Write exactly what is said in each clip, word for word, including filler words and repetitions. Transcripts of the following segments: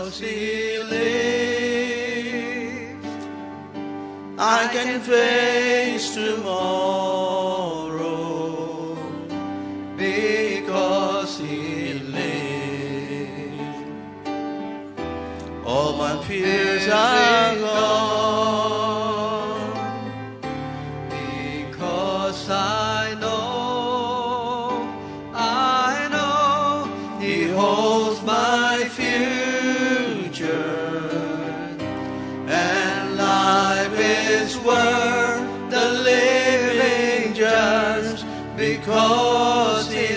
because He lives, I can face tomorrow because He lives. All my fears are gone because I know, I know He holds my future, and life is worth the living just because He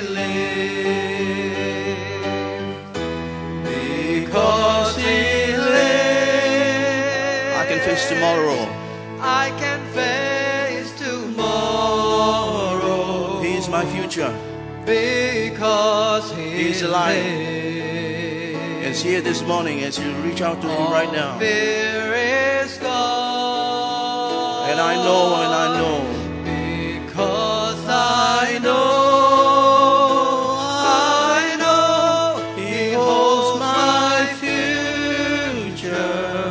lives, because He lives. I can face tomorrow. I can face tomorrow. He is my future because He is alive. And He's here this morning as you reach out to Him right now. Fear is gone. And I know, and I know, because I know, I know He holds my future,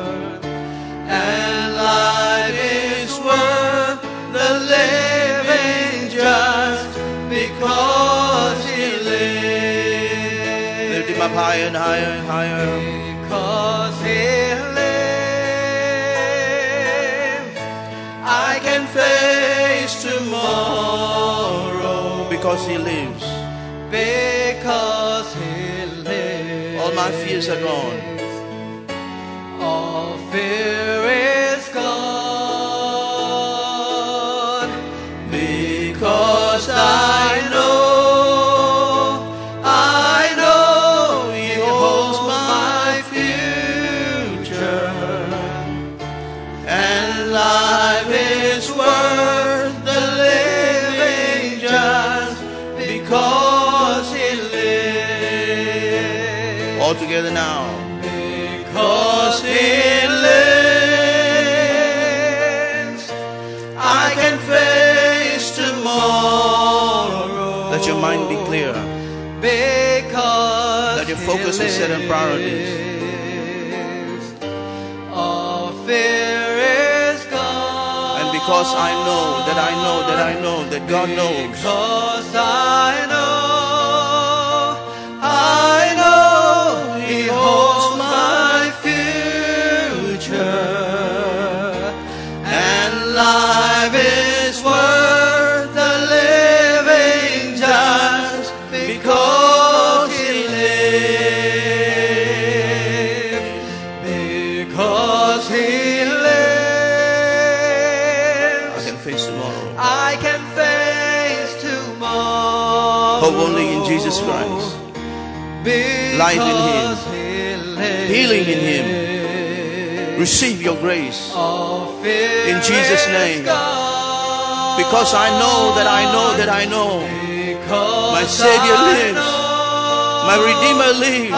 and life is worth the living just because He lives. Lift Him up higher and higher and higher. Because He lives, I can face tomorrow. Because He lives. Because He lives. All my fears are gone. All fear is gone. Because I know, I know He holds my future, and life is worth the living just because He lives. All together now. Because He lives, I can face tomorrow. Let your mind be clear. Because let your focus be set on priorities. All fear is gone. And because I know that I know that I know that God knows. Because I know, I know He holds my future, and life is worth the living just because He lives. Because He lives, I can face tomorrow. I can face tomorrow. Hope only in Jesus Christ. Life in Him, healing in Him. Receive your grace in Jesus' name. Because I know that I know that I know my Savior lives, my Redeemer lives,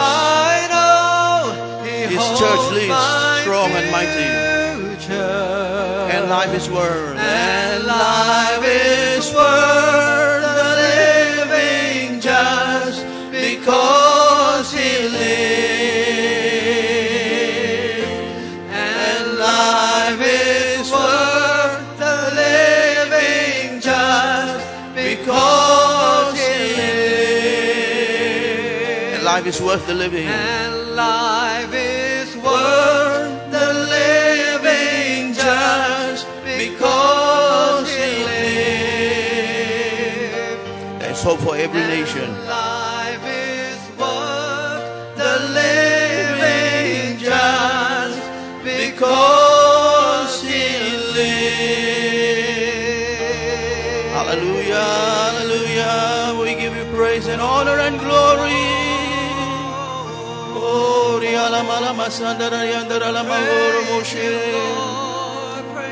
His church lives strong and mighty, and life is worth, and life is worth the living just because He lives, and life is worth the living just because He lives, and life is worth the living, and life is worth the living just because He lives. There's hope for every nation. Because He lives. Hallelujah, hallelujah. We give You praise and honor and glory. Oh,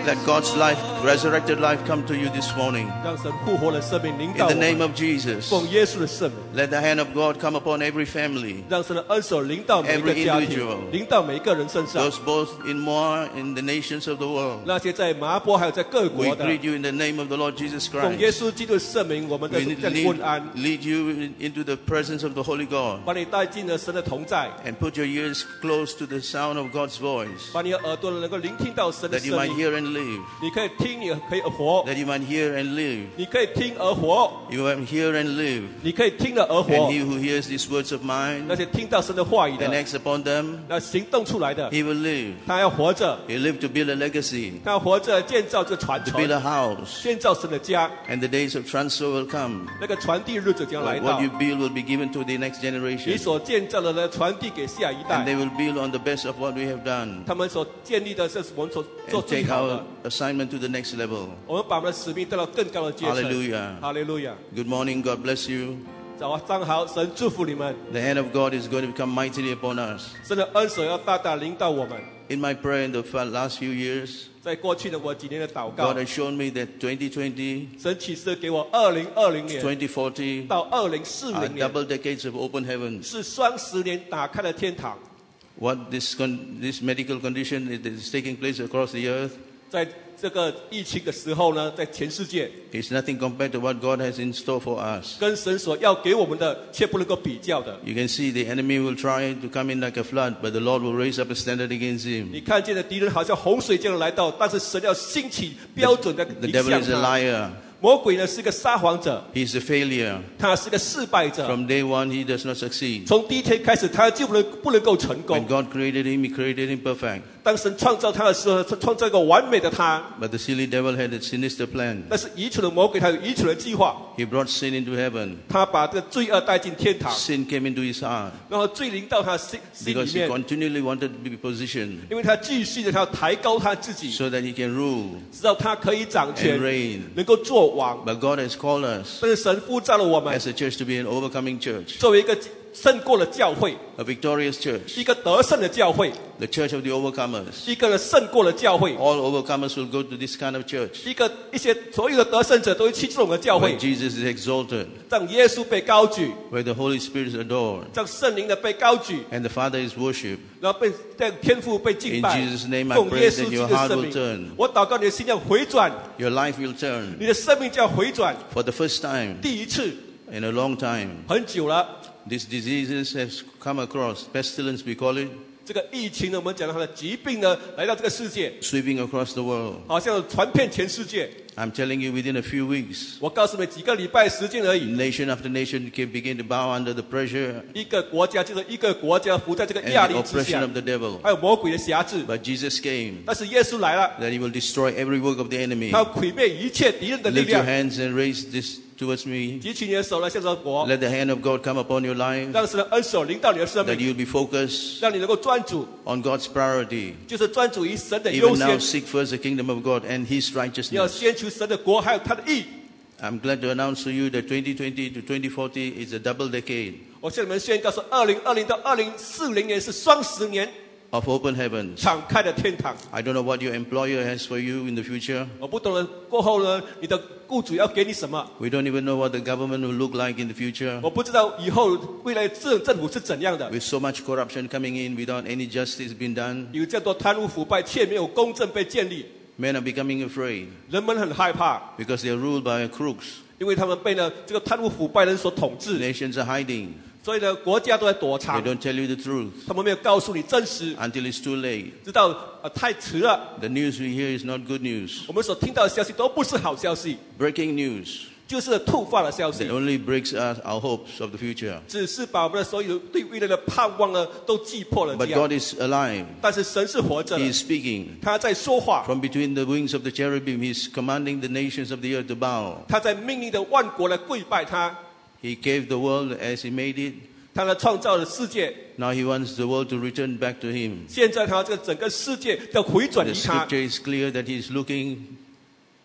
Let God's life, resurrected life, come to you this morning. 让神复活的生命临 In 到 the 我 name 们， of Jesus. 奉耶稣的圣名， Let the hand of God come upon every family. 让神的恩手临到每一个 Every 家庭 individual， 临到每一个人身上。 Those both in Moab, in the nations of the world. 那些在麻波还有在各 We 国的， greet you in the name of the Lord Jesus 奉耶 Christ. 稣基督的圣名，我们在 We 这里问安， lead, lead you into the presence of the Holy God. 把你带进了神的同在， And put your ears close to the sound of God's voice. 把你的耳朵能够聆听到神的 That you 声 might 音。 hear and live. 你可以听，你可以活； That you might hear and live. 你可以听而活， You might hear and live. 你可以听了而活 And。he who hears these words of 那 mine 些听到神的话语 and 的， acts upon them, 那行动出来的， he will live. 他要活着， He'll live to build a legacy, 他要活着建造这个传 to 承 build，a house. 建造神的家。 And the days of transfer will come. 那个传递日子将来 What 到 you，build will be given to the next 你 generation. 所建造的呢，传递给下一 And they 代。 will build on the best of what we have done. 他们所建立的是我们所做 And 最 take 好 our 的。 assignment to the next level. 我们把我们的使命带到更高的阶层。 Hallelujah. 哈利路亚！ Good morning. God bless you. 早上好，神祝福你们。 The hand of God is going to come mightily upon us. 神的恩手要大大临到我们。 In my prayer in the fa- last few years, 在过去的我几年的祷告 God，has shown me that twenty twenty, 神启示给我，二零二零年 twenty forty 到二零四 are 零年 double decades of open heavens. 是双十年打开了天堂。 What this con- this medical condition is, that is taking place across the earth 在这个疫情的时候呢，在全世界 is nothing compared to what God has in store for us. 跟神所要给我们的，却不能够比较的。 You can see the enemy will try to come in like a flood, but the Lord will raise up a standard against him. 你看见的敌人好像洪水这样来到，但是神要兴起标准的 The 影 devil 响 is a 他。 liar. 魔鬼呢是个撒谎者， He is a failure. 他是个失败者。 From day one, he does not succeed. 从第一天开始，他就不能不能够成 When 功。 God created him, he created him perfect. 当神创造他的时候，他创造一个完美的他。 But the silly devil had a sinister plan. 但是愚蠢的魔鬼，他有愚蠢的计划， He brought sin into heaven. 他把这个罪恶带进天堂， Sin came into his heart 然后罪临到他心心里 because he 面， continually wanted to be positioned 因为他继续的他要抬高他自己， so that he can rule 知道他可以掌 and 权， reign. 能够做王。 But God has called us 但是神呼召了我们 as a church to be an overcoming church, 作为一个胜过了教会， a victorious church, 一个得胜的教会， the church of the overcomers. 一个呢胜过了教会， All overcomers will go to this kind of church 一个一些所有的得胜者都会去这种的教 where 会， Jesus is exalted, 让耶稣被高举， where the Holy Spirit is adored, 让圣灵的被高举， and the Father is worshipped. 然后被让天父被敬拜。 In Jesus' name I 奉 pray 耶 that 稣基 your 督的 heart 圣 will 名 turn.， 我祷告你的心要回转， Your life will turn 你的生命就要回转。 for the first time 第一次， in a long time. 很久了， These diseases have come across, pestilence we call it, 这个疫情呢，我们讲到它的疾病呢，来到这个世界， sweeping across the world. 好像传遍全世界。 I'm telling you, within a few weeks, 我告诉你，几个礼拜时间而已， nation after nation can begin to bow under the pressure 一个国家就是一个国家服在这个 and 压 the 力之 oppression 下 of，the devil. 还有魔鬼的辖制。 But Jesus came 但是耶稣来了， that he will destroy every work of the enemy. 他要毁灭一切敌人的力 Lift your 量。 hands and raise this towards me. 举起你的手来向着我， Let the hand of God come upon your life, 让神的恩手临到你的生 that 命， you'll be focused 让你能够专注， on God's priority. 就是专注于神的优 Even now, 先。 seek first the kingdom of God and his 你要 righteousness. 先求神的国，还有他的义。 I'm glad to announce to you that twenty twenty to twenty forty is a double decade 我向你们宣告说，二零二零到二零四零年是双十年， of open heavens. 敞开的天堂。 I don't know what your employer has for you in the future. 我不懂了，过后呢，你的雇主要给你什么？ We don't even know what the government will look like in the future. 我不知道以后未来政政府是怎样的。 With so much corruption coming in without any justice being done, 有这样多贪污腐败，却没有公正被建立， men are becoming afraid 人们很害怕， because they are ruled by crooks. 因为他们被呢这个贪污腐败人所统治， Nations are hiding. 所以呢国家都在躲 They 藏， don't tell you the truth 他们没有告诉你真实， until it's too late. 直到呃太迟了。 The news we hear is not good news. 我们所听到的消息都不是好消息， Breaking news 就是突发的消 that 息， only breaks us, our hopes of the future. 只是把我们的所有对未来的盼望呢都击破了这 But 样。 God is alive. 但是神是活着 He 的， is speaking. 他在说话， From between the wings of the cherubim, He is commanding the nations of the earth to bow. 他在命令的万国来跪拜他， He gave the world as He made it. 他呢创造了世界， Now He wants the world to return back to Him. 现在他这个整个世界要回转 The 于他。 scripture is clear that He is looking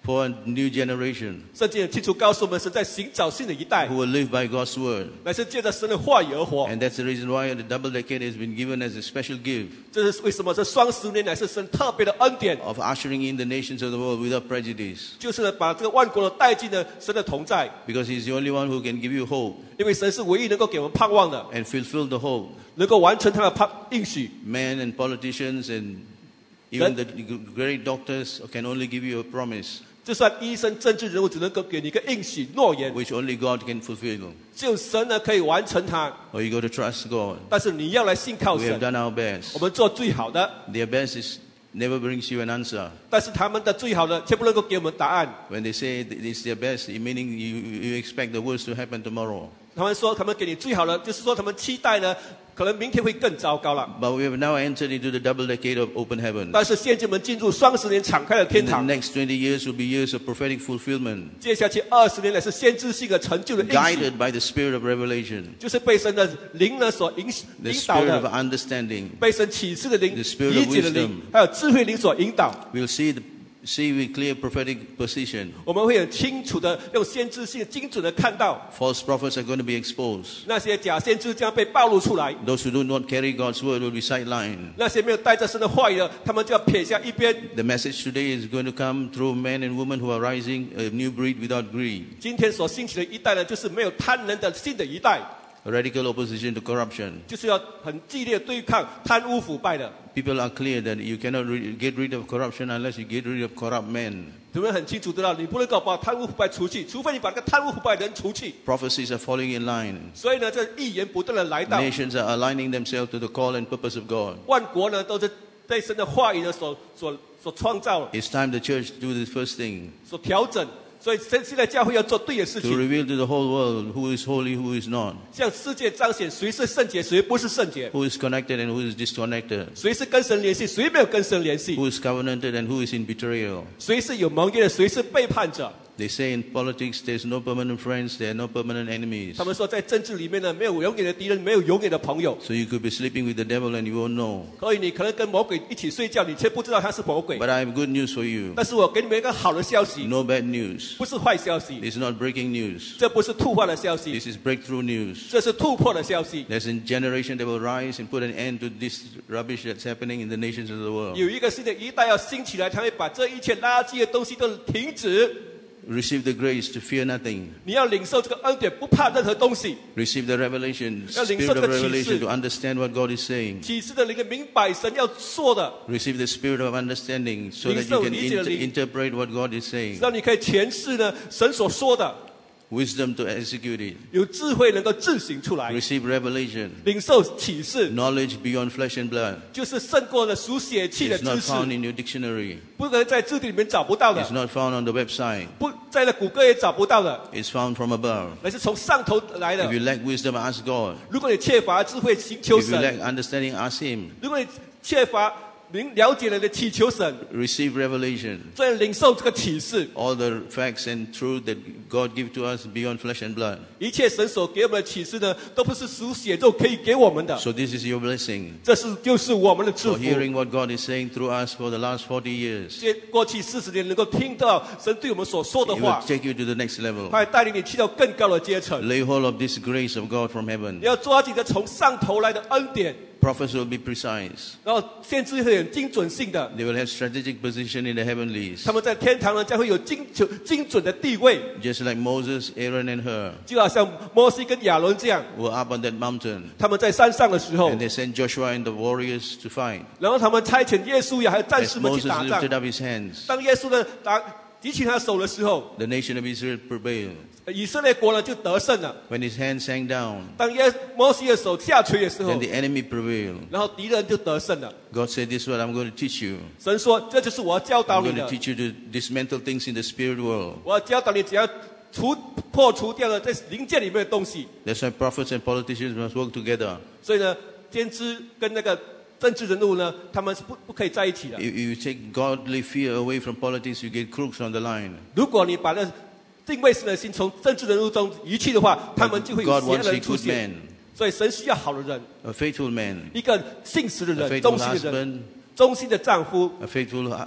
for a new generation 圣经很清楚告诉我们，神在寻找新的一代 who will live by God's word. 乃是借着神的话语而活。 And that's the reason why the double decade has been given as a special gift 这是为什么这双十年乃是神特别的恩典， of ushering in the nations of the world without prejudice. 就是呢把这个万国的带进了神的同在， Because He's the only one who can give you hope 因为神是唯一能够给我们盼望的， and fulfill the hope. 能够完成他的盼应许。 Men and politicians and even the great doctors can only give you a promise 就算医生、政治人物只能够给你一个应许诺言， which only God can fulfill. 只有神呢可以完成它。 Or you got to trust God. 但是你要来信靠 We have 神， done our best. 我们做最好的， Their best is never brings you an answer. 但是他们的最好的却不能够给我们答案。 When they say it's their best, meaning you, you expect the worst to happen tomorrow. 他们说他们给你最好的，就是说他们期待呢，可能明天会更糟糕了。 But we have now entered into the double decade of open heaven. 但是现在我们进入双十年敞开的 In 天 the 堂， next twenty years will be years of prophetic fulfillment, 接下去二十年乃是先知性的成就的应许， guided by the spirit of revelation, 就是被神的灵呢所引 the 引导 spirit of 的， understanding. 被神启示的灵、 The spirit of 理解的灵 wisdom， 还有智慧灵所引导。 We'll see the see with clear prophetic position. 我们会很清楚的用先知性精准的看到 False prophets are going to be exposed. 那些假先知将被暴露出来， Those who do not carry God's word will be sidelined. 那些没有带着神的话语的，他们就要撇下一边。 The message today is going to come through men and women who are rising, a new breed without greed, 今天所兴起的一代呢，就是没有贪婪的新的一代， a radical opposition to corruption. 就是要很激烈地对抗贪污腐败的。 People are clear that you cannot re- get rid of corruption unless you get rid of corrupt men. 我们很清楚知道，你不能够把贪污腐败除去，除非你把那个贪污腐败的人除去。 Prophecies are falling in line. 所以呢，这预言不断的来到， Nations are aligning themselves to the call and purpose of God. 万国呢都是被神的话语呢所所所创造了， It's time the church do the first thing, 所调整。所以现现在教会要做对的事 to 情， reveal to the whole world who is holy, who is not, 向世界彰显谁是圣洁，谁不是圣洁， who is connected and who is disconnected, 谁是跟神联系，谁没有跟神联系， who is covenanted and who is in betrayal. 谁是有盟约的，谁是背叛者。 They say in politics there's no permanent friends, there are no permanent enemies. 他们说，在政治里面呢，没有永远的敌人，没有永远的朋友。 So you could be sleeping with the devil and you won't know. 所以你可能跟魔鬼一起睡觉，你却不知道他是魔鬼。 But I have good news for you. 但是我给你们一个好的消息， No bad news. 不是坏消息， It's not breaking news. 这不是突发的消息， This is breakthrough news. 这是突破的消息。 There's a generation that will rise and put an end to this rubbish that's happening in the nations of the world. 有一个新的一代要兴起来，他会把这一切垃圾的东西都停止。 Receive the grace to fear nothing. 你要领受这个恩典，不怕任何东西。 Receive the revelation, 要领 spirit 受 of 这个启示。 revelation to understand what God is saying. 启示的灵明白神要说的， Receive the spirit of understanding so that 领受 you can 理解的 inter- 灵。 interpret what God is saying. 让你可以诠释呢神所说的， Wisdom to execute it. 有智慧能够自行出来。 Receive revelation. 领受启示， Knowledge beyond flesh and blood. 就是胜过了属血气的 It's not 知识， found in your dictionary. 不能在字典里面找不到的 It's，not found on the website. 不在那谷歌也找不到的， It's found from above. 乃是从上头来 If you 的。 lack wisdom, ask God. 如果你缺乏智慧，请求 If you 神； lack understanding, ask Him. 如果你缺乏明了解了的祈求神， Receive revelation. 所以领受这个启示， All the facts and truth that God gives to us beyond flesh and blood. 一切神所给我们的启示呢，都不是属血肉可以给我们的， So this is your blessing 这是就是我们的祝 for 福。 hearing what God is saying through us for the last forty years. 这过去四十年能够听到神对我们所说的 It 话 will，take you to the next level. 他会带领你去到更高的阶层。 Lay hold of this grace of God from heaven. 你要抓紧着从上头来的恩典， Prophets will be precise. 然后先知会很精准性的， They will have strategic position in the heavenlies. 他们在天堂呢将会有精准精准的地位， Just like Moses, Aaron, and Hur 就好像摩西跟亚伦这样， were up on that mountain. 他们在山上的时候 And，they sent Joshua and the warriors to fight. 然后他们差遣耶稣呀还有战 As 士们去 Moses 打仗 lifted。up his hands, 当耶稣呢打举起他的手的时候， the nation of Israel prevailed. 以色列国呢就得胜了。 When his hands sank down, 当耶摩西的手下垂的时候 then，the enemy prevailed. 然后敌人就得胜了。 God said, this is what I'm going to teach you. 神说：“这就是我要教导 I'm 你 going to 的， teach you to dismantle things in the spirit world. 我要教导你，只要除破除掉了在灵界里面的东西。 That's why prophets and politicians must work together. 所以呢，先知跟那个政治人物呢，他们是不不可以在一起的。 If you take godly fear away from politics, you get crooks on the line. 如果你把那敬畏神的心从政治人物中移去的话，他们就会有 God 邪恶 wants 的 a 人出 good 现。 man, 所以神需要好的人， a faithful man, 一个信实的 a 人， faithful 忠心的人， husband, 忠心的丈夫， a faithful hu-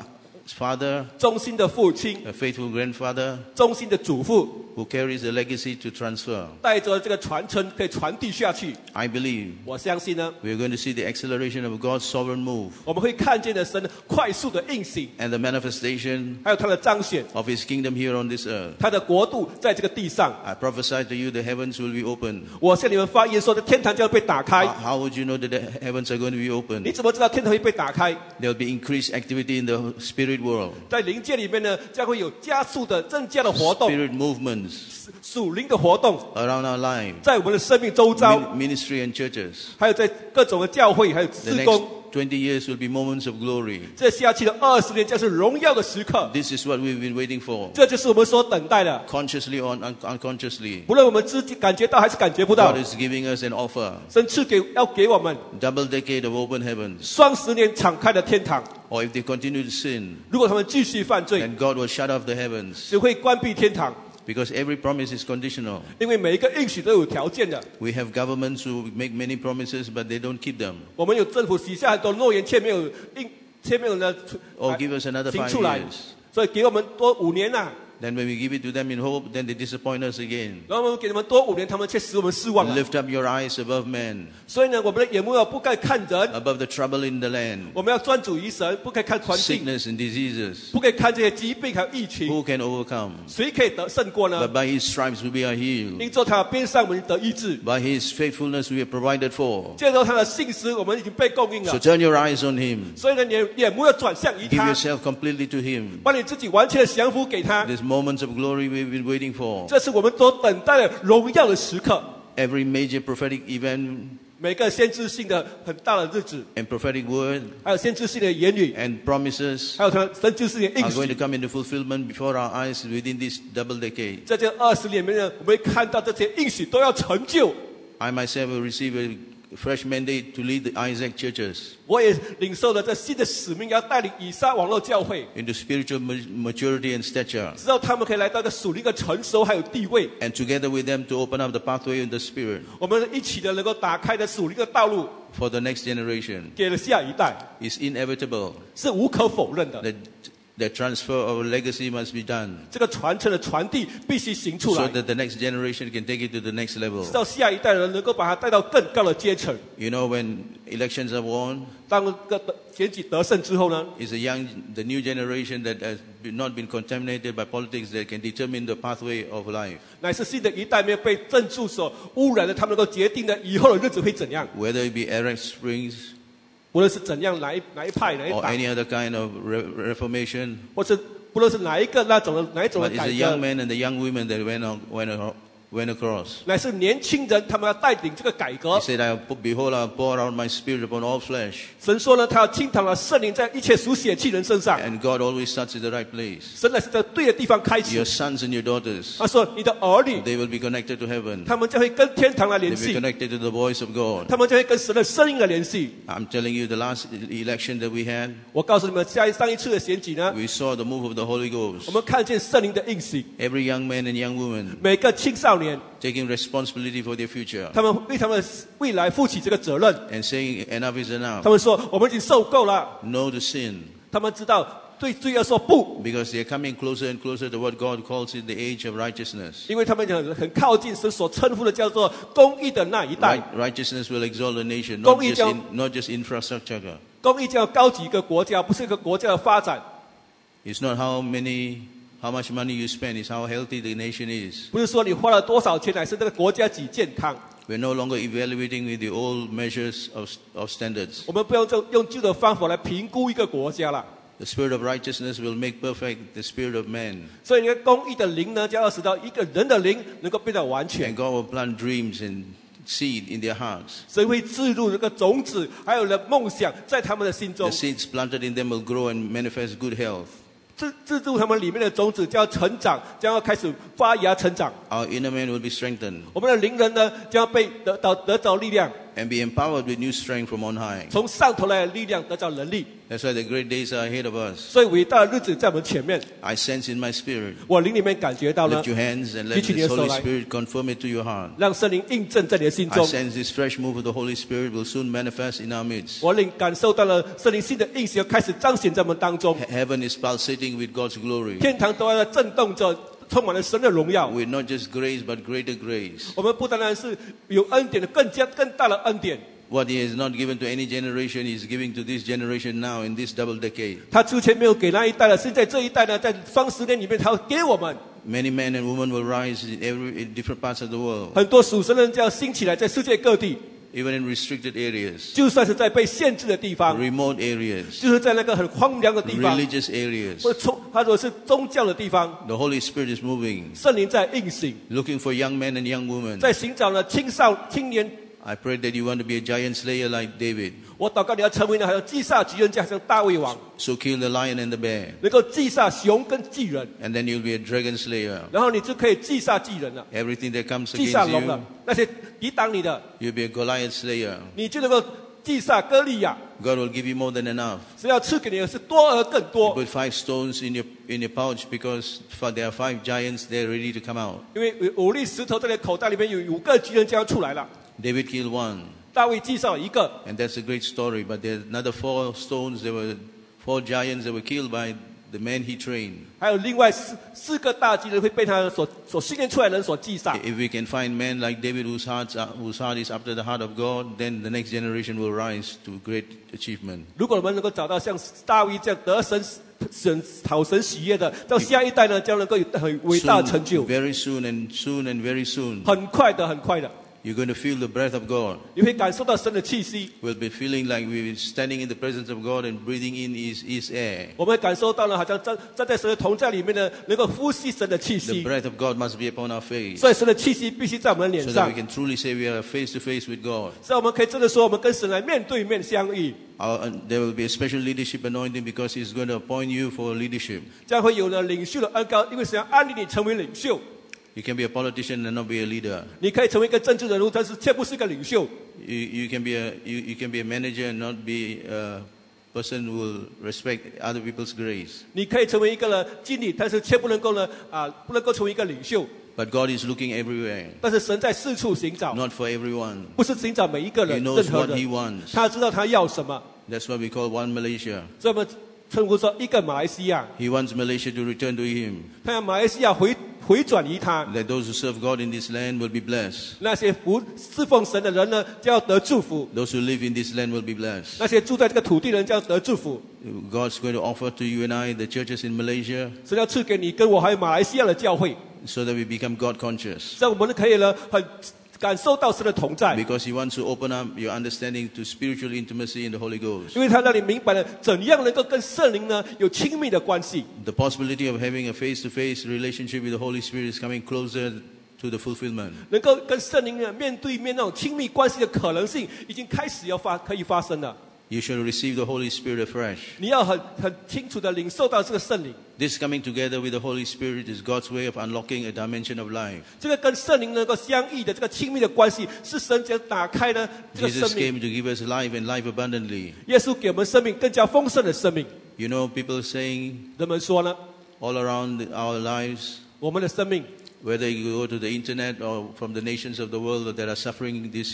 father, 忠心的父亲， a faithful grandfather, 忠心的祖父， who carries the legacy to transfer. 带着这个传承可以传递下去。 I believe 我相信呢， we are going to see the acceleration of God's sovereign move 我们会看见的神快速的运行， and the manifestation 还有他的彰显， of His kingdom here on this earth. 他的国度在这个地上。 I prophesy to you the heavens will be open. 我向你们发言说，的天堂将会被打开。 How, how would you know that the heavens are going to be 你 open? 怎么知道天堂会被打开？ There will be increased activity in the spirit world. 在灵界里面呢，将会有加速的增加的活动， Spirit movements 属灵的活动， around our lives. 在我们的生命周遭， Min- ministry and churches. 还有在各种的教会，还有 The 事 next 工。 twenty years will be moments of glory. 这下去的二十年将是荣耀的时刻， This is what we've been waiting for. 这就是我们所等待的。 Consciously or un- unconsciously, 不论我们自己感觉到还是感觉不到 God，is giving us an offer. 神赐给要给我们 Double decade of open heavens. 双十年敞开的天堂。 Or if they continue to sin, 如果他们继续犯罪， then God will shut off the heavens. 只会关闭天堂， Because every promise is conditional. 因为每一个应许都有条件的。 We have governments who make many promises, but they don't keep them. 我们有政府许下很多诺言，却没有应，却没有呢 Or give us another 行 five 出来 years. 所以给我们多五年呐、啊。 Then when we give it to them in hope, then they disappoint us again. 然后我们给他们多五年，他们却使我们失望了。 Lift up your eyes above men, 所以呢，我们的眼目要不该看人， above the trouble in the land, 我们要专注于神，不可以看环境， sickness and diseases. 不可以看这些疾病还有疫情。 Who can overcome? 谁可以得胜过呢 But？by His stripes we are healed. 因着他的鞭伤，我们得医治； By His faithfulness we are provided for. 借着他的信实，我们已经被供应 So 了。 turn your eyes on Him. 所以呢，你的眼目要转向于 Give 他， yourself completely to Him. 把你自己完全的降服给他。 These moments of glory we've been waiting for. 这是我们所等待的荣耀的时刻。 Every major prophetic event 每个先知性的很大的日子， and prophetic word 还有先知性的言语， and promises 还有他先知性的应 are going to 许， come into fulfillment before our eyes within this double decade. 在这二十年里面呢，我们会看到这些应许都要成就。 I myself will receive a fresh mandate to lead the Isaac churches 我也领受了这新的使命，要带领以撒网络教会， into spiritual ma- maturity and stature, 直到他们可以来到一个属灵的成熟还有地位。 and together with them to open up the pathway in the Spirit 我们一起的能够打开的属灵的道路， for the next generation. 给了下一代， It's inevitable 是无可否认的。 that the transfer of legacy must be done 这个传承的传递必须行出 so 来， that the next generation can take it to the next level. 直到下一代人能够把它带到更高的阶层。 You know, when elections are won, 当个选举得胜之后呢， it's the young, the new generation that has been- not been contaminated by politics that can determine the pathway of life. 乃是新的一代没有被政治所污染的，他们能够决定的以后的日子会怎样。 Whether it be Arab Springs 无论是怎样哪一哪一派哪一 or 党， any other kind of re- reformation, 或是不论是哪一个那种的哪一种的 but it's 改 the young 革， men and the young women that went, on, went, on, went across. 乃是年轻人他们要带领这个改 He 革。 said, I put, behold, I pour out my spirit upon all flesh. 神说呢，他要倾淌了圣灵在一切属血气人身上。 And God always starts at the right place. 神乃是在对的地方开 Your 始。 sons and your daughters, 他说，你的儿女， they will be connected to heaven. 他们将会跟天堂来 They 联 will be 系， connected to the voice of God. 他们将会跟神的声音来联系。 I'm telling you, the last election that we had, 我告诉你们，下一上一次的选举呢， we saw the move of the Holy 我 Ghost. 们看见圣灵的应许， Every young man and young woman 每个青少年， taking responsibility for their future 他们为他们的未来负起这个责任。 and saying enough is 他 enough. 们说，我们已经受够了。 No to sin. 他们知道对罪要说不， Because they're coming closer and closer to what God calls it the age of righteousness. 因为他们很很靠近神所称呼的叫做公义的那一代。 Right, righteousness will exalt the nation, not 公义 just, 将- in, not just infrastructure. 公义将要高举一个国家，不是一个国家的发展， It's not how many, how much money you spend, it's how healthy the nation is. 不是说你花了多少钱，乃是这个国家几健康。 We're no longer evaluating with the old measures of, of standards. 我们不用用用旧的方法来评估一个国家了。 The spirit of righteousness will make perfect the spirit of man. 所以，你看公义的灵呢，将要使到一个人的灵能够变得完全 And。God will plant dreams and seed in their hearts. 神会置入这个种子，还有了梦想，在他们的心 The 中。 seeds planted in them will grow and manifest good health. 置置入他们里面的种子，将要成长，将要开始发芽成长。 Our inner man will be strengthened. 我们的灵人呢，将要被得到得着力量， and be empowered with new strength from on high. 从上头来的力量得到能力。 That's why the great days are ahead of us. 所以伟大的日子在我们前面。 I sense in my spirit. 我灵里面感觉到呢， Lift your hands and let 举起你 the 的手 Holy 来， Spirit confirm it to your heart. 让圣灵印证在你的心 I 中。 sense this fresh move of the Holy Spirit will soon manifest in our midst. 我灵感受到了圣灵新的应许要开始彰显在我们当中。 He- Heaven is pulsating with God's glory. 天堂都在震动着，充满了神的荣耀。 With not just grace but greater grace. 我们不单单是有恩典的，更加更大的恩典。 What He has not given to any generation, He is giving to this generation now in this double decade. 他之前没有给那一代了，现在这一代呢，在双十年里面，他要给我们 Many men and women will rise in every in different parts of the world, 很多属神的人就要兴起来，在世界各地， even in restricted areas, 就算是在被限制的地方， remote areas, 就是在那个很荒凉的地方， religious areas. 或者从他说是宗教的地方， The Holy Spirit is moving, 圣灵在运行， looking for young men and young women. 在寻找呢青少青年。 I pray that you want to be a giant slayer like David, 我祷告你要成为呢，还有击杀巨人家，像大卫王， so kill the lion and the bear, 能够击杀熊跟巨人， and then you'll be a dragon slayer. 然后你就可以击杀巨人了， Everything that comes 击杀 against 龙了 you,， 那些抵挡你的， you'll be a Goliath slayer. 你就能够击杀歌利亚。 God will give you more than enough. 只要赐给你的是多而更多， Put five stones in your in your pouch because for there are five giants there ready to come out. 因为有五粒石头在你的口袋里面，有五个巨人将要出来了。 David killed one, 大卫击杀了一个， and that's a great story. But there's another four stones. There were four giants that were killed by the men he trained. 还有另外四四个大巨人会被他所所训练出来的人所击杀。 If we can find men like David whose hearts are, whose heart is after the heart of God, then the next generation will rise to great achievement. 如果我们能够找到像大卫这样得神神讨神喜悦的，到下一代呢，将能够有很伟大的成就。 Very soon and soon and very soon, 很快的，很快的， you're going to feel the breath of God. 你会感受到神的气息。 We'll be feeling like we're standing in the presence of God and breathing in His, His air. 我们感受到了，好像站站在神的同在里面呢，能够呼吸神的气 The 息。 breath of God must be upon our face, 所以神的气息必须在我们的脸 so that 上 we，can truly say we are face to face with God. 所以我们可以真的说，我们跟神来面对面相遇。 Our, uh, there will be a special leadership anointing because He's going to appoint you for leadership. 将会有了领袖的恩膏，因为神要安立你成为领袖。 You can be a politician and not be a leader. 你可以成为一个政治人物，但是却不是一个领袖。 You, you can be a you, you can be a manager and not be a person who will respect other people's grace. 你可以成为一个呢经理，但是却不能够呢啊，不能够成为一个领袖。 But God is looking everywhere, 但是神在四处寻找， not for everyone. 不是寻找每一个 He 人， knows 任何 what He 人。 wants. 他知道他要什么， That's why we call one Malaysia. 所以我们称呼说一个马来西亚， He wants Malaysia to return to Him. 他要马来西亚回回转移他。 That those who serve God in this land will be blessed. 那些服侍奉神的人呢，将要得祝福； Those who live in this land will be blessed. 那些住在这个土地的人将要得祝福。 God's going to offer to you and I, the churches in Malaysia, 神要赐给你跟我还有马来西亚的教会， so that we become God conscious. 这样我们可以呢很感受到神的同在， Because He wants to open up your understanding to spiritual intimacy in the Holy Ghost. 因为他让你明白了怎样能够跟圣灵呢有亲密的关系。 The possibility of having a face-to-face relationship with the Holy Spirit is coming closer to the fulfillment. 能够跟圣灵呢面对面那种亲密关系的可能性，已经开始要发可以发生了。 You should receive the Holy Spirit afresh. 你要很很清楚的领受到这个圣灵， This coming together with the Holy Spirit is God's way of unlocking a dimension of life. 这个跟圣灵能够相遇的这个亲密的关系，是神将打开呢这个 Jesus 生命。 came to give us life and life abundantly. 耶稣给我们生命更加丰盛的生命。 You know, people saying 人们说呢， all around our lives, 我们的生命， whether you go to the internet or from the nations of the world that are suffering this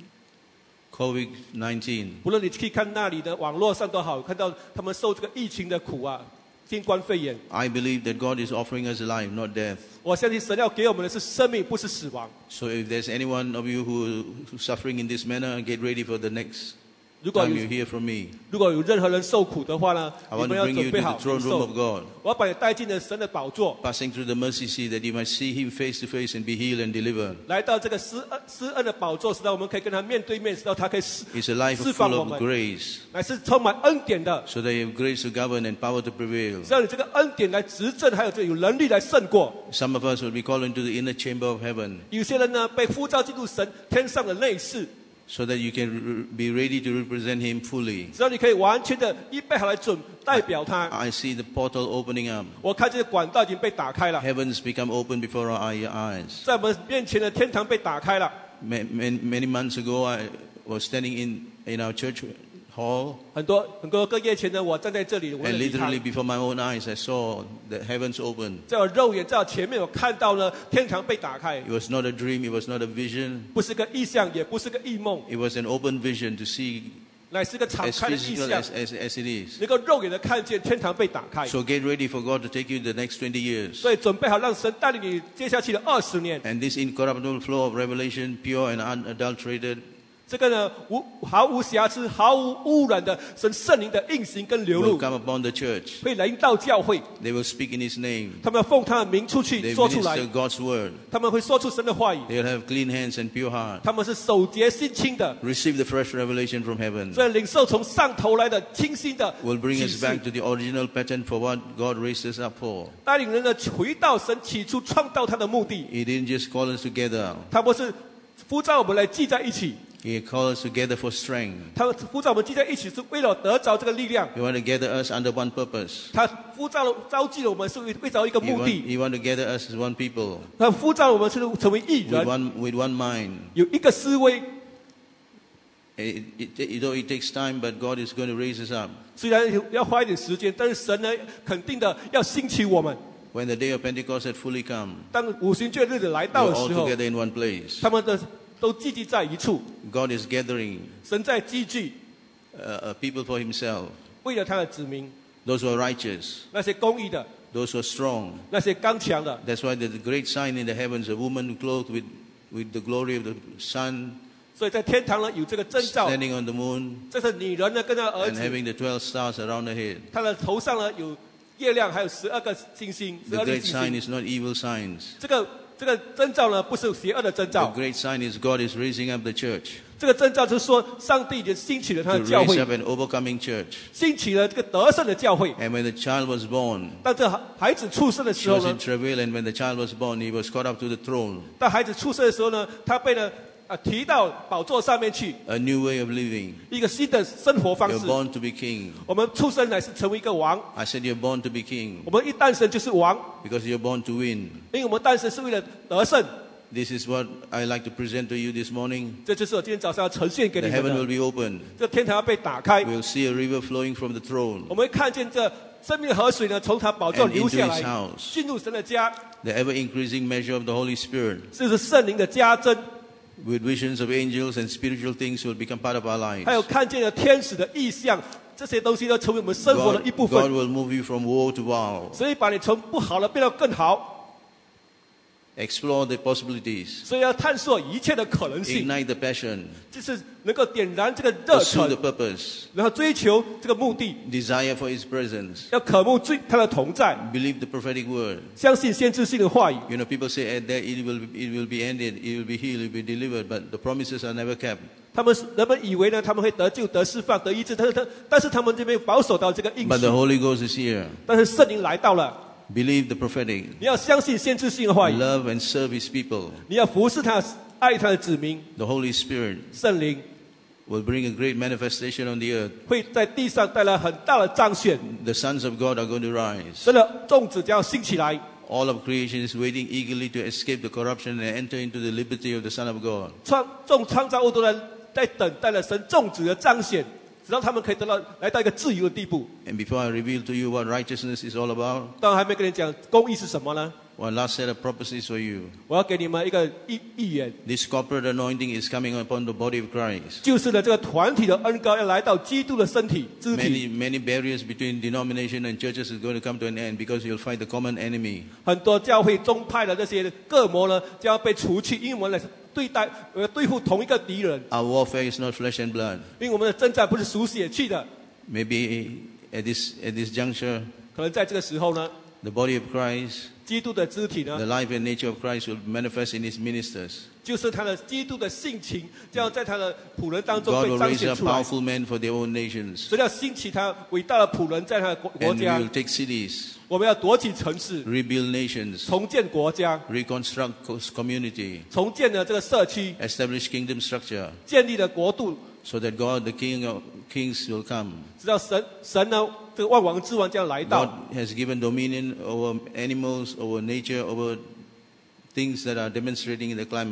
COVID nineteen, 无论你去看那里的网络上都好，看到他们受这个疫情的苦啊，新冠肺炎。 I believe that God is offering us life, not death. 我相信神要给我们的是生命，不是死亡。 So if there's any one of you who who's suffering in this manner, get ready for the next 如果 time 有 you hear from me. 如果有任何人受苦的话呢， I 你 want 们 to 要 bring 准 you 备 to 好 the throne 领 room 受 of God, 我要把你带进了神的宝座， passing through the mercy seat that you might see Him face to face and be healed and delivered. 来到这个施恩施恩的宝座，使到我们可以跟他面对面，使到他可以释 It's a life 释放 full 我 of 们， grace, 乃是充满恩典的， so that you have grace to govern and power to prevail. 让你这个恩典来执政，还有这有能力来胜过。 Some of us will be called into the inner chamber of heaven, 有些人呢被呼召进入神天上的内室， so that you can re- be ready to represent Him fully. 只要你可以完全的预备好来准代表他。 I see the portal opening up. 我看这个管道已经被打开了， Heavens become open before our eye- eyes. 在我们面前的天堂被打开了。 Ma- ma- Many months ago, I, was standing in in our church hall. 很多很多个月前呢，我站在这里，我 And 的礼堂 literally before my own eyes, I saw the heavens open. 在我肉眼在我前面，我看到呢天堂被打开， It was not a dream. It was not a vision. 不是个意象，也不是个异梦， It was an open vision to see 乃是个敞 as 开的意 physical 象， as, as, as it is. 能够肉眼的看见天堂被打开。 So get ready for God to take you the next twenty years. 所以准备好让神带领你接下去的二十年。 And this incorruptible flow of revelation, pure and unadulterated, 这个呢，无毫无瑕疵、毫无污染的神圣灵的运行跟流 will 露， come upon the church. 会临到教会。 They will speak in His name. 他们要奉他的名出去 They 说出来， minister God's word. 他们会说出神的话语。 They will have clean hands and pure heart. 他们是手洁心清的， Receive the fresh revelation from heaven. 所以领受从上头来的清新的 Will bring 启 us 示， back to the original pattern for what God raised us up for. 带领人呢回到神起初创造他的目的。 He didn't just call us together. 他不是呼召我们来聚在一起， He called us together for strength. 他呼召我们聚在一起是为了得着这个力量。 He want to gather us under one purpose. 他呼召了召集了我们是为为着一个 He 目 want, 的， he want to gather us as one people 他呼召我们是成为一 with 人， one with one mind. 有一个思维。 It, it, it, though it takes time, but God is going to raise us up. 虽然要花一点时间，但是神呢肯定的要兴起我们。 When the day of Pentecost had fully come, 当五旬节日子来 we 到 were 的 all 时候， together in one place. 他们的都聚集在一处， God is gathering 神在积聚， uh, a people for Himself. 为了他的子民， Those who are righteous, 那些公义的， those who are strong. 那些刚强的。 That's why there's a great sign in the heavens: a woman clothed with, with the glory of the sun, 所以在天堂呢有这个征兆， standing on the moon, 这是女人呢跟她儿 and 子， having the twelve stars around her head. 她的头上呢有月亮，还有十二个星星，十 The 二粒 great 星 sign 星。 is not evil signs. 这个这个征兆呢不是邪恶的征 The 兆， great sign is God is raising up the church 这个征兆就是说上帝已经兴起了他 to 的教 raise 会， up an overcoming church. 兴起了这个得胜的教会。 And when the child was born, 当这孩子出生的 she 时候 was 呢 in，travail, and when the child was born, he was caught up to the throne. 当孩子出生的时候呢，他被呢啊提到宝座上面去， A new way of living. 一个新的生活方 You're 式。 born to be king. 我们出生乃是成为一个王， I said you're born to be king 我们一诞生就是王， because you're born to win. 因为我们诞生是为了得胜。 This is what I like to present to you this morning. 这就是我今天早上要呈现给 The 你 heaven 们 will 的。 be opened. 这天堂要被打开， We'll see a river flowing from the throne. 我们会看见这生命的河水呢从他宝座 And 流下 into his 来， house. 进入神的家， The ever-increasing measure of the Holy Spirit 这是圣灵的加增， with visions of angels and spiritual things will become part of our lives. 还有看见了天使的意象，这些东西都成为我们生活的 God, 一部 God 分。 will move you from woe to wow. 所以把你从不好的变到更好， Explore the possibilities. 所以要探索一切的可能性， Ignite the passion. 就是能够点燃这个热 Pursue the 忱， purpose. 然后追求这个目的， Desire for His presence. 要渴慕最他的同在， Believe the prophetic word. 相信先知性的话语。 You know, people say eh, that it will, it will be ended, it will be healed, it will be delivered, but the promises are never kept. 他们人们以为呢，他们会得救、得释放、得医治，但是他但是他们这边保守到这个应 But 许 the，Holy Ghost is here. 但是圣灵来到了， Believe the prophetic. 你要相信先知性的话语， Love and serve His people. 你要服侍他，爱他的子民， The Holy Spirit 圣灵 will bring a great manifestation on the earth. 会在地上带来很大的彰显， The sons of God are going to rise. 神的种子将要兴起来， All of creation is waiting eagerly to escape the corruption and enter into the liberty of the Son of God. 创众创造物都在在等待了神种子的彰显，直到他们可以得到来到一个自由的地步。 And before I reveal to you what righteousness is all about, 当然还没跟你讲公义是什么呢？ one last set of prophecies for you. 我要给你们一个预预言， This corporate anointing is coming upon the body of Christ. 就是呢这个团体的恩膏要来到基督的身体肢体。 Many, many barriers between denomination and churches is going to come to an end because you'll fight the common enemy. 很多教会宗派的那些各魔呢，将要被除去，因为我们来对待呃对付同一个敌人， Our warfare is not flesh and blood. 因为我们的征战不是属血气的。 Maybe at this, at this juncture, 可能在这个时候呢， the body of Christ, 基督的肢体 the 呢， life and nature of Christ will manifest in His ministers. 就是他的基督的性情，将要在他的仆人当中 God 被 will 彰 raise 显 up 出来。 powerful men for their own nations. 所以要兴起他伟大的仆人在他的国国 And we 家 will，take cities, 我们要夺取城市， rebuild nations, 重建国家， reconstruct co- community, 重建了这个社区， establish kingdom structure, 建立了国度， so that God, the King of kings, will come. 直到神神呢这个万王之王将来到。 God has given dominion over animals, over nature, over things that are demonstrating in the climate.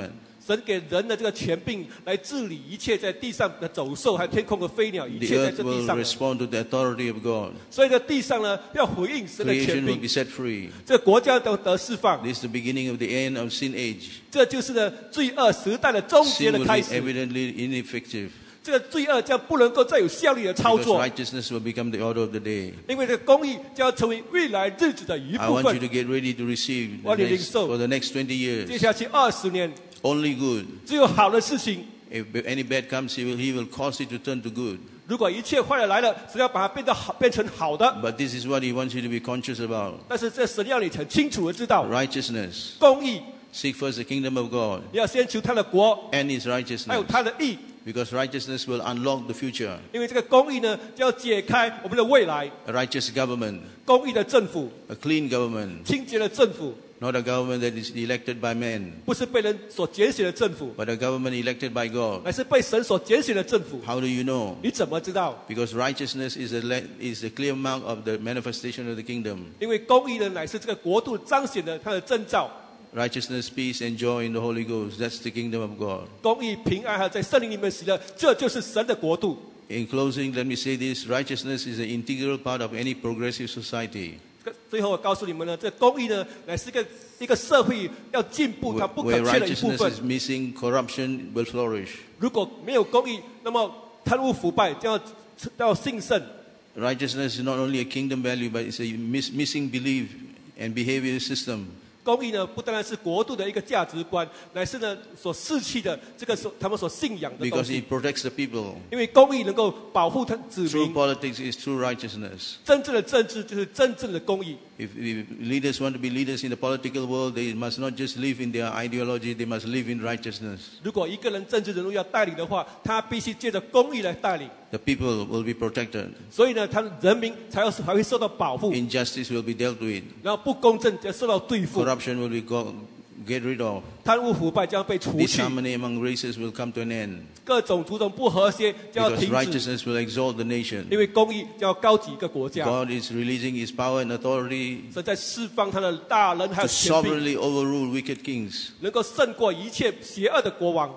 神给人的这个权柄来治理一切在地上的走兽，还有天空的飞鸟，一 The 切在 earth 这地 will 上。 respond to the authority of God. 所以呢，地上呢要回应神的 Creation 权 will 柄 be，set free. 这个国家都得释放。 This is the beginning of the end of sin age. 这就是呢罪恶时代的终结 Sin 的 will 开 be 始。 evidently ineffective 这个罪恶将不能够再有效率的操 because 作， righteousness will become the order of the day. 因为这个公义将成为未来日子的一 I 部 want you 分。 to get ready to receive the 我领 next, 受。 for the next twenty 接 years. 下去二十年， Only good. 只有好的事情。 If any bad comes, he will, he will cause it to turn to good. 如果一切坏的来了，神要把它变得好，变成好的。 But this is what he wants you to be conscious about. 但是这神要你很清楚的知道， Righteousness. 公义， Seek first the kingdom of God 你要先求他的国， and his 还有 righteousness. 他的义， Because righteousness will unlock the future. 因为这个公义呢，就要解开我们的未来。 A righteous government, 公义的政府， a clean government, 清洁的政府， not a government that is elected by men, 不是被人所拣选的政府， but a government elected by God. 乃是被神所拣选的政府。 How do you know? 你怎么知道？ Because righteousness is a, le- is a clear mark of the manifestation of the kingdom. 因为公义呢，乃是这个国度彰显的它的征兆。 Righteousness, peace, and joy in the Holy Ghost. That's the kingdom of God. 公义、平安还有在圣灵里面喜乐，这就是神的国度。 In closing, let me say this. Righteousness is an integral part of any progressive society. 最后我告诉你们呢，这公义呢，乃是一个一个社会要进步它 Where, 不可 where 缺的一部 righteousness 分。 is missing, corruption will flourish. 如果没有公义，那么贪污腐败将要要兴盛。 Righteousness is not only a kingdom value, but it's a miss, missing belief and behavior system. 公义呢，不单单是国度的一个价值观，乃是呢所逝去的这个所他们所信仰的东 Because 西。 it protects the people. 因为公义能够保护他子 True 民， politics is true righteousness. 真正的政治就是真正的公义。 If, if leaders want to be leaders in the political world, they must not just live in their ideology, they must live in righteousness. 如果一个人政治人物要带领的话，他必须借着公义来带领。 The people will be protected. 所以呢，他人民才要才会受到保护， Injustice will be dealt with. 然后不公正将受到对付， Corruption will be go, get rid of. 贪污腐败将被除去， Disharmony among races will come to an end. 各种族种不和谐将要 Because 停止， righteousness will exalt the nation. 因为公义将要高举一个国家。 God is releasing his power and authority 神在释放他的大能还 to 有权柄， sovereignly overrule wicked kings, 能够胜过一切邪恶的国王，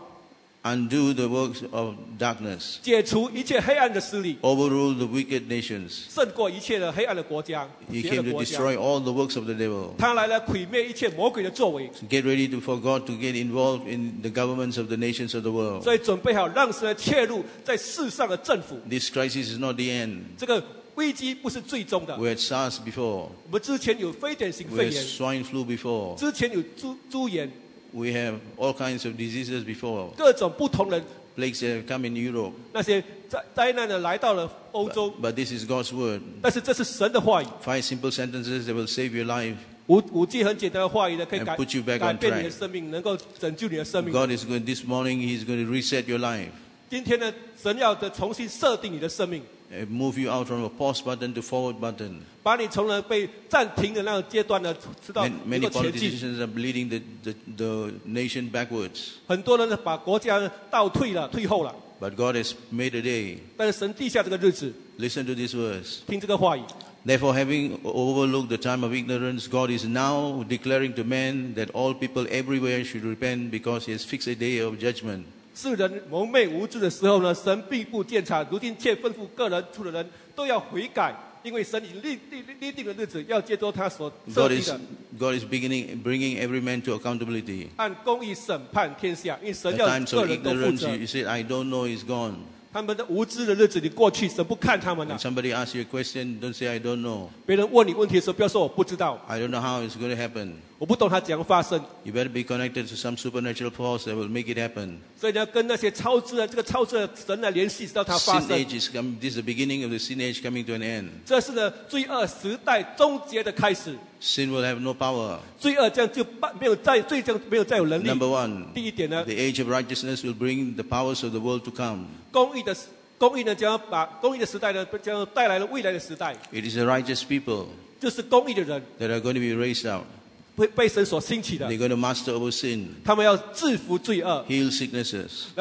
undo the works of darkness, 解除一切黑暗的势力， overrule the wicked nations. 胜过一切的黑暗的国家、 He 邪恶 came 的 to 国家。 destroy all the works of the devil. 他来了毁灭一切魔鬼的作为， So get ready to, for God to get involved in the governments of the nations of the world. 所以准备好让神来切入在世上的政府。 This crisis is not the end. 这个危机不是最终的。 We had SARS before. 我们之前有非典型 We 肺 had 炎， swine flu before. 之前有猪猪眼， We have all kinds of diseases before. 各种不同的 Plagues that have come in Europe. 那些灾灾难呢来到了欧洲， But this is God's word. 但是这是神的话语。 Five simple sentences that will save your life. 五五句很简单的话语呢，可以 And 改 put you back on 改变你的 track. 生命，能够拯救你的生命。 God is going, this morning, He's going to reset your life. 今天呢，神要的重新设定你的生命， Uh, Move you out from a pause button to forward button. 把你从了被暂停的那个阶段呢，知道 And 能 many 够前进。 politicians are leading the, the, the nation backwards. 很多人呢，把国家呢倒退了、退后了。 But God has made a day. 但是神地下这个日子， Listen to this verse. 听这个话语。 Therefore, having overlooked the time of ignorance, God is now declaring to men that all people everywhere should repent because He has fixed a day of judgment. 世人蒙昧无知的时候呢，神并不鉴察，如今却吩咐个人处的人都要悔改，因为神已经立立立定的日子，要接着他所设 God 立 is, 的， God is beginning, bringing every man to accountability. 按公义审判天下，因为神 The 要 times 个 of 人都负 ignorance, 责 you。said, I don't know, is gone. 他们的无知的日子已过去，神不看他们 When 了。 somebody asks you a question, don't say, I don't know. 别人问你问题的时候，不要说我不知道， I don't know how it's going to happen. 我不懂它怎样发生。 You better be connected to some supernatural force that will make it happen. 所以你要跟那些超自然这个超自然的神来联系，直到它发 Sin 生。 age is coming. This is the beginning of the sin age coming to an end. 这是呢罪恶时代终结的开始， Sin will have no power. 罪恶这样就不没有再罪将没有再有能力。 Number one, 第一点呢， the age of righteousness will bring the powers of the world to come. 公义的公义呢将要把公义的时代呢将要带来了未来的时代， It is the righteous people 就是公义的人 that are going to be raised up. 被被神所兴起的 They're，going to master over sin, 他们要制服罪恶， heal sicknesses, 要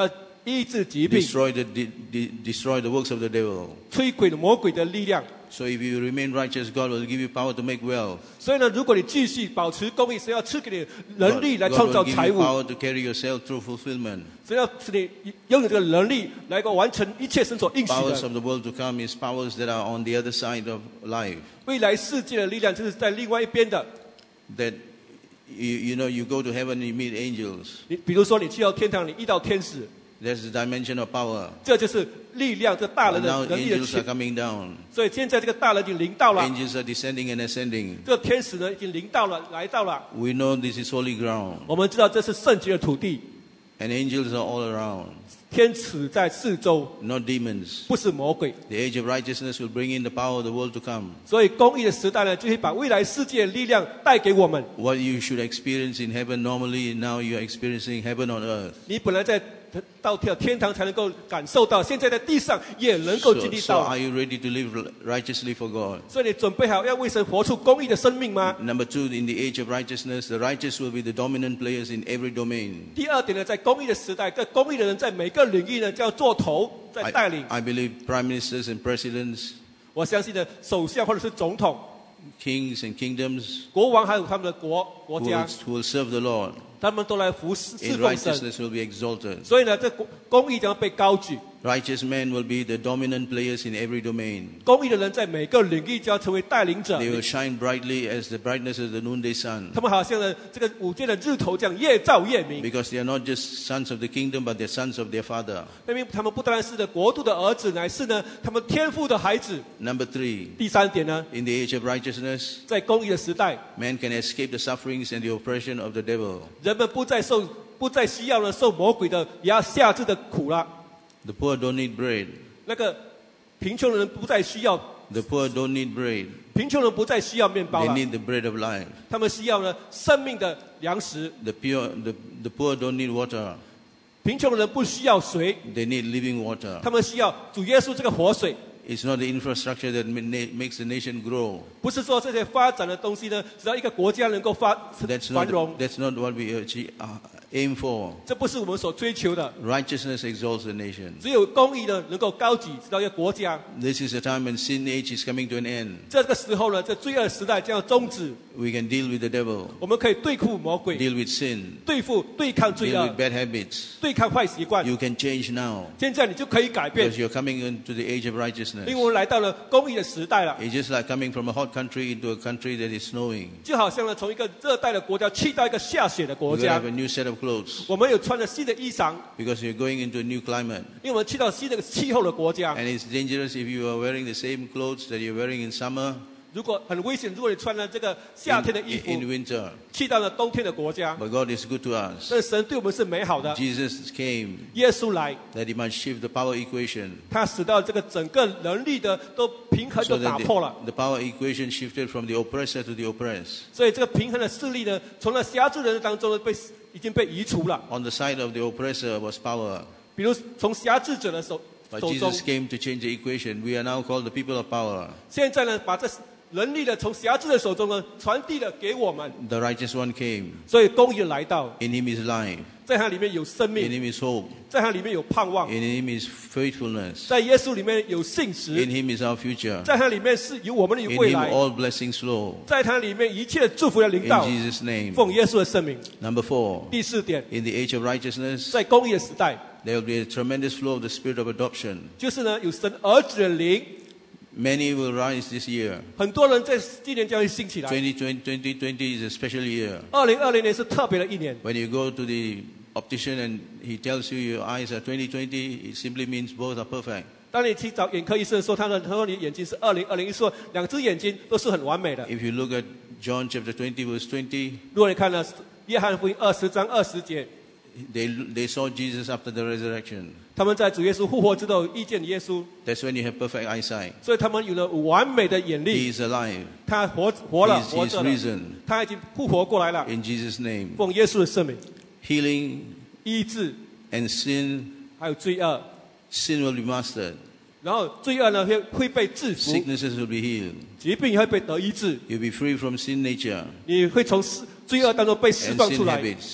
医治疾病， destroy the, de, de, destroy the works of the devil. 摧毁魔鬼的力量。 So if you remain righteous, God will give you power to make wealth. 所以呢，如果你继续保持公义，神要赐给你能 God, 力来 God 创造 will give 财 you 物， power to carry yourself through fulfillment. 神要使你拥有这个能力来够完成一切神所应许 Powers 的。 of the world to come is powers that are on the other side of life. 未来世界的力量就是在另外一边的。 That you, you know, you go to heaven and you meet angels. 你比如说，你去到天堂，你遇到天使， There's the dimension of power. 这就是力量，这大 But 人的 now 能力的 angels are 权。 coming down. 所以现在这个大人已经临到了， Angels are descending and ascending. 这个天使呢已经临到了，来到了。 We know this is holy ground. 我们知道这是圣洁的土地， And angels are all around. 天使在四周， Not demons. 不是魔鬼。 The age of righteousness will bring in the power of the world to come. 所以公义的时代呢，就会把未来世界的力量带给我们。 What you should experience in heaven normally, now you are experiencing heaven on earth. 你本来在到天堂才能够感受到，现在在地上也能够 So, 经历 so 到。 are you ready to live righteously for God? 所以你准备好要为神活出公义的生命吗？ Number two, in the age of righteousness, the righteous will be the dominant players in every domain. 第二点呢，在公义的时代，这公义的人在每个领域呢，就要做头，在带领。 I, I believe prime ministers and presidents, 我相信呢，首相或者是总统、 kings and kingdoms 国王还有他们的国国 who will, 家， who will serve the Lord 他们都来服侍侍 in 奉神。 righteousness will be exalted. 所以呢，这公公义将要被高举。 Righteous men will be the dominant players in every domain. 公义的人在每个领域就要成为带领者。 They will shine brightly as the brightness of the noonday sun. 他们好像呢，这个午间的日头这样越照越明。 Because they are not just sons of the kingdom, but they're sons of their father. 因为他们不单是的国度的儿子，乃是呢他们天父的孩子。 Number three, 第三点呢， in the age of righteousness, 在公义的时代， man can escape the sufferings and the oppression of the devil. 人们不再受，不再需要呢受魔鬼的压下制的苦了。 The poor don't need bread. 那个贫穷的人不再需要， The poor don't need bread. 贫穷人不再需要面包 They 了， need the bread of life. 他们需要呢生命的粮食。 The pure, the, the poor don't need water. 贫穷的人不需要水， They need living water. 他们需要主耶稣这个活水。 It's not the infrastructure that ma- na- makes the nation grow. 不是说这些发展的东西呢，只要一个国家能够发 That's 繁 not, 荣， that's not what we achieve, uh, aim for. 这不是我们所追求的。 Righteousness exalts the nation. 只有公义呢能够高举直到一个国家。 This is a time when sin age is coming to an end. 这个时候呢，这罪恶的时代将要终止， We can deal with the devil, 我们可以对付魔鬼， deal with sin, 对付对抗罪 deal 恶 with，bad habits. 对抗坏习惯。 You can change now 现在你就可以改变 because，you're coming into the age of 因为 righteousness. 我们来到了公义的时代了。 It's just like coming from a hot country into a country that is snowing. 就好像呢，从一个热带的国家去到一个下雪的 You're 国 going to 家 have，a new set of clothes 我们有穿着新的衣裳， because you're going into a new climate. 因为我们去到新的气候的国家。 And it's dangerous if you are wearing the same clothes that you're wearing in summer 如果很危险，如果你穿了这个夏天的 in, 衣 in 服， winter. 去到了冬天的国家， But God is good to us. 但神对我们是美好的。 Jesus came 耶稣来， that he might shift the power equation 他使到这个整个能力的都平衡 so 都打 that 破了， the, the power equation shifted from the oppressor to the oppressed. 所以这个平衡的势力呢，从那辖制人当中呢被已经被移除了。 On the side of the oppressor was power. 比如从辖制者的手 But 手中， Jesus came to change the equation. We are now called the people of power. 现在呢把这能力呢从辖制的手中呢传递了给我们， The righteous one came. 所以公义来到， In him is life. 在它里面有生 In 命， him is hope. 在它里面有盼望， In him is faithfulness. 在耶稣里面有信 In 实， him is our future. 在它里面是有我们的 In 未 him 来， all blessings flow. 在它里面一切的祝福的临 In 到， Jesus' name. 奉耶稣的圣名。 Number four. 第四点， In the age of righteousness, 在公义的时代， there will be a tremendous flow of the spirit of adoption. 就是呢有神儿子的灵， Many will rise this year. 很多人在今年将会兴起来。 twenty twenty is a special year. 二零二零年是特别的一年。 When you go to the optician and he tells you your eyes are twenty twenty, it simply means both are perfect. 当你去找眼科医生的时候，他说他说你眼睛是二零二零，说两只眼睛都是很完美的。 If you look at John chapter twenty verse twenty, 如果你看了约翰福音二十章二十节， they, they saw Jesus after the resurrection. 他们在主耶稣复活之后遇见耶稣， That's when you have perfect eyesight. 所以他们有了完美的眼 He 力。 is alive. 他活活了， He is, 活 he is 着了， risen. 他已经复活过来了。 In Jesus' name. 奉耶稣的圣名， Healing 医治 and sin, 还有罪恶， sin will be mastered. 然后罪恶呢会会被制服， Sicknesses will be healed. 疾病会被得医治， You'll be free from sin nature 你会从罪恶当中被释 and 放 sin 出来， habits.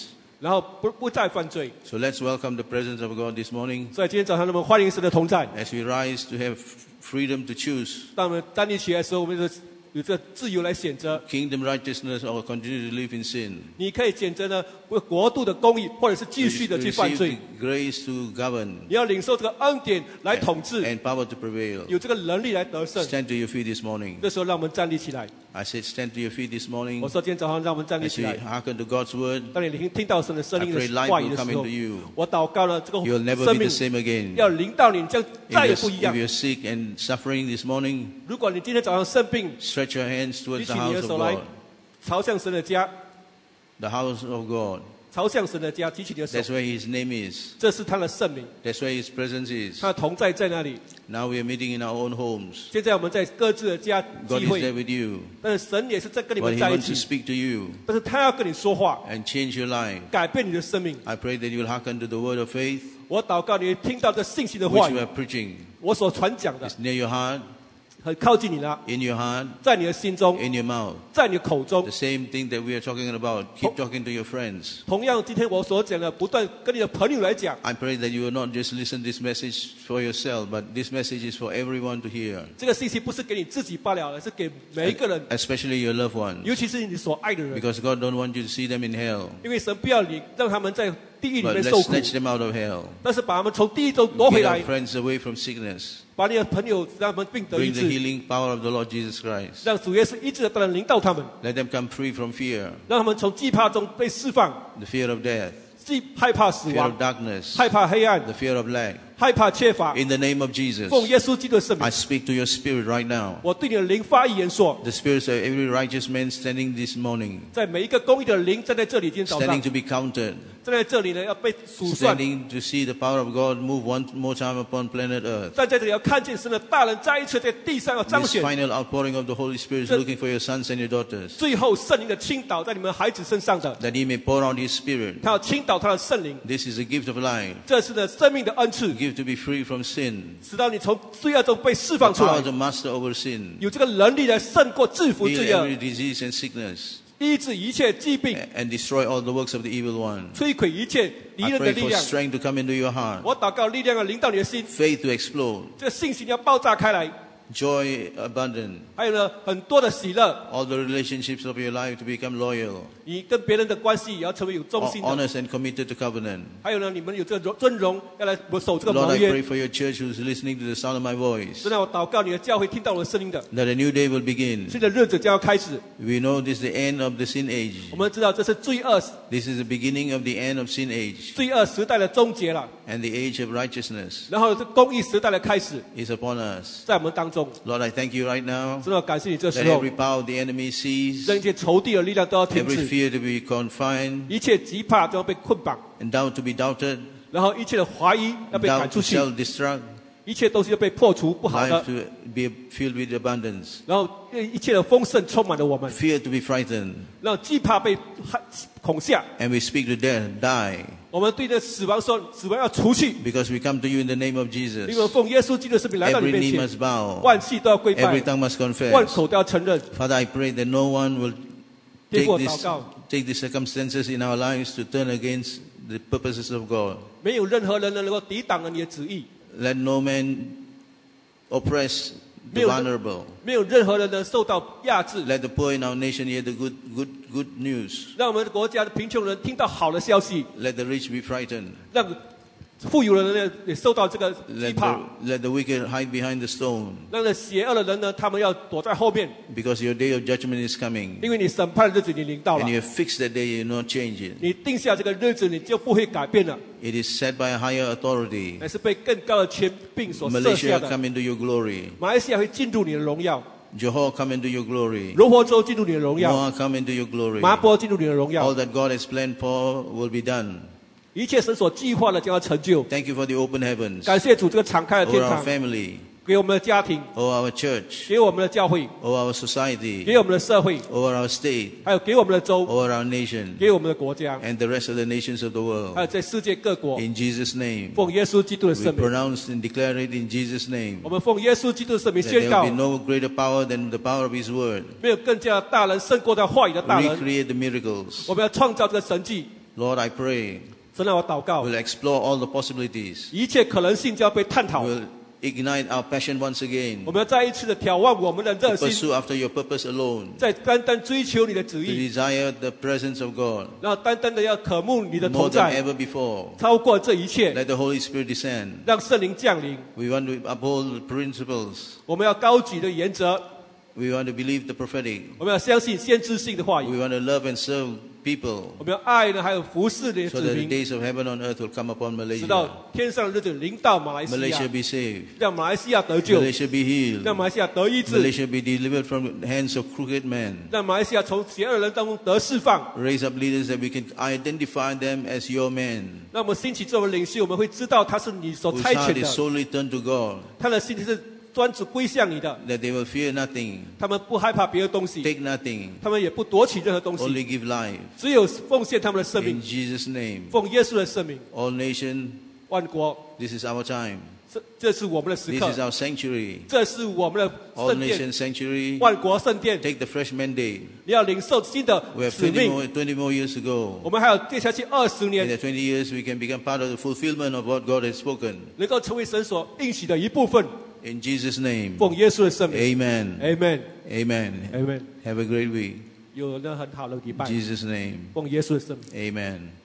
然后不不再犯罪。 So let's welcome the presence of God this morning 所以今天早上，我们欢迎神的同在。 as we rise to have freedom to choose 当我们站立起来的时候，我们就有这自由来选择。 kingdom righteousness or continue to live in sin. 你可以选择呢国度的公义，或者是继续的去犯 Receive 罪。 the grace to govern 你要领受这个恩典来统治， and power to prevail. 有这个能力来得胜。 Stand to your feet this morning. 这时候，让我们站立起来。 I said stand to your feet this morning 我说，今天早上让我们站立 as 起 we 来。 hearken to God's word. 当你听听到神的声音 I pray 的 life 话语 will 的 come 时候 into you. 我祷告了，这个 You'll never 生 be the 命 same again. 要临到你，这样 If 再也 you're, 不一样 if。you're sick and suffering this morning, 如果你今天早上生病， stretch your hands 举 towards 起 the 你的 house 手 of 来 God. 朝向神的家， The house of God. 朝向神的家，举起你的手 That's，where His name is. 这是他的圣名， That's where His presence is. 他的同在在那里。 Now we are meeting in our own homes. 现在我们在各自的家 God 聚 is there 会， with you. 但是神也是在跟你 But 们 He 在一 wants to 起， speak to you 但是他要跟你说话， and change your life. 改变你的生命。 I pray that you will hearken to the word of faith 我祷告你听到这信息的话 which 语 we，are preaching. 我所传讲的 It's near your heart, 很靠近你了， in your heart, 在你的心中， in your mouth. 在你的口中 The。same thing that we are talking about. Keep talking to your friends. 同样，今天我所讲的，不断跟你的朋友来讲， I pray that you will not just listen this message for yourself, but this message is for everyone to hear, 这个信息不是给你自己罢了，而是给每一个人， especially your loved ones, 尤其是你所爱的人， because God don't want you to see them in hell, 因为神不要你让他们在地狱里 but 面受 let's 苦， snatch them out of hell. 但是把他们从地狱中夺回 Get 来 our，friends away from sickness. 把你的朋友让他们病得医 Bring the 治， healing power of the Lord Jesus Christ. 让主耶稣医治的当然临到他们， Let them come free from fear, 让他们从惧怕中被释放， the fear of death, 既害怕死 fear 亡 of，darkness, 害怕黑暗， the fear of lack. 害怕缺乏。 In the name of Jesus, 奉耶稣基督的圣名 I，speak to your spirit right now. 我对你的灵发预言说， The spirits of every righteous man standing this morning, 在每一个公义的灵站在这里，今天早上 standing to be counted, 站在这里呢，要被数算。 standing to see the power of God move one more time upon planet Earth. 站在这里要看见神的大人再一次在地上要彰 This 显， final outpouring of the Holy Spirit is looking for your sons and your daughters, 最后圣灵的倾倒在你们孩子身上的， that He may pour out His Spirit. 他要倾倒他的圣灵， This is a gift of life, 这是呢生命的恩赐 a，gift to be free from sin, 使到你从罪恶中被释 the 放出 power 来， to master over sin, 有这个能力来胜过制服 heal 罪恶， every disease and sickness, 医治一切疾病， and destroy all the works of the evil one. 摧毁一切敌 I 人的 pray 力 for 量。 strength to come into your heart, 我祷告力量要临到你的心， faith to explode, 这个信心要爆炸开来， joy abundant, 还有呢很多的喜乐， all the relationships of your life to become loyal, 你跟别人的关系也要成为有忠心的。 honest and committed to covenant. 还有呢，你们有这个尊荣，要来守这个 Lord, 盟 I 约 pray。for your church who's listening to the sound of my voice, 真的，我祷告你的教会听到我的声音的， that a new day will begin. 新的日子将要开始。 We know this is the end of the sin age. 我们知道这是罪恶 This is the beginning of the end of sin age, 罪恶时代的终结了， and the age of righteousness 然后这公义时代的开始 is upon us. 在我们当中。 Lord, I thank you right now 真的感谢你，这 that 时候 every power of the enemy cease, 让一切仇敌的力量都要停 every 止， fear to be confined, 一切惧怕都要被捆绑， and doubt to be doubted, 然后一切的怀疑要被赶 doubt 出 to 去， self-destruct, 一切东西都被破除不好 life 的， to be filled with abundance, 然后一切的丰盛充满了我们， fear to be frightened, 让惧怕被害恐吓。 and we speak to death, die, 我们对这死亡说，死亡要除去， because we come to you in the name of 因为 Jesus. 奉耶稣基督的圣名来到你 Every 面 knee 前， must bow, 万系都要跪 every 拜， tongue must 万 confess. 口都要承认。 Father, I pray that no one will 结 take 果 this, 祷告， take the circumstances in our lives to turn against the purposes of God. 没有任何人能够抵挡了你的旨意， Let no man oppress the 没有 vulnerable. 没有任何人能受到压制。 Let the poor in our nation hear the good, good, good news. 让我们国家的贫穷人听到好的消息， Let the rich be frightened. 让富有的人呢也受到这个惧 Let 怕， the, let the wicked hide behind the stone, 让那邪恶的人呢，他们要躲在后面， because your day of judgment is coming. 因为你审判的日子已经临到了 And，you have fixed that day, you will not change it. 你定下这个日子，你就不会改变了， It is set by a higher authority. 乃是被更高的权柄所设 Malaysia 下 will 的。 come into your glory. 马来西亚会进入你的荣耀， Johor come into your glory. 柔佛州进入你的荣耀， Moa come into your glory. 麻波进入你的荣 All 耀， that God has planned for will be done. 一切神所计划的将要成就。 Thank you for the open heavens 感谢主这个敞开的天 over our 堂， family, 给我们的家庭， over our church, 给我们的教会， over our society, 给我们的社会， over our state, 还有给我们的州， over our nation, 给我们的国家， and the rest of the nations of the 还 world. 有在世界各国。 In Jesus' name, 奉耶稣基督的 we 圣名， pronounce and declare it in Jesus' name. 我们奉耶稣基督的圣名 That 宣 there 告 will be，no greater power than the power of His word. 没有更加大人胜过他话语的大人。 Recreate the miracles. 我们要创造这个神迹， Lord, I pray 神让我祷告， we'll explore all the possibilities. 一切可能性就要被探讨。 We'll ignite our passion once again 我们要再一次的眺望我们的热 to 心， pursue after your purpose alone, 在单单追求你的旨 to 意， desire the presence of God 然后单单的要渴慕你的 more 同 than 在， ever before. 超过这一切， Let the Holy Spirit descend. 让圣灵降临。 We want to uphold principles. 我们要高举的原则， We want to believe the prophetic. 我们要相信先知性的话 We 语， want to love and serve people 我们要爱呢，还有服侍的 so 子 that the 民， days of heaven on earth will come upon 直 Malaysia. 到天上的日子临到马来西 Malaysia 亚， be saved. 让马来西亚得救， Malaysia be healed. 让马来西亚得医治， Malaysia be delivered from the hands of crooked men. 让马来西亚从邪恶人当中得释放。 Raise up leaders that we can identify them as your men, 让我们兴起这位领袖，我们会知道他是你所 whose 差 heart 遣 is 的， solely turned to God, 他的心是专职归向你的， that they will fear nothing, 他们不害怕别的东西， take nothing, 他们也不夺取任何东西， only give life. 只有奉献他们的生 In 命， Jesus' name, 奉耶稣的生命。 all nations, 万国， this is our time. 这这是我们的时 This 刻， is our sanctuary. 这是我们的 All 圣殿， nations sanctuary. 万国圣殿。 Take the fresh mandate. 你要领受新的 We have 使 twenty 命， more, twenty more years to go. 我们还有接下去二十 In 年， the twenty years, we can become part of the fulfillment of what God has spoken. 能够成为神所应许的一部分。 In Jesus' name, 奉耶稣的圣名 amen. ，Amen，Amen。 Amen. Have a great week. 有人很好的礼拜， In Jesus' name, 奉耶稣的圣名。 amen.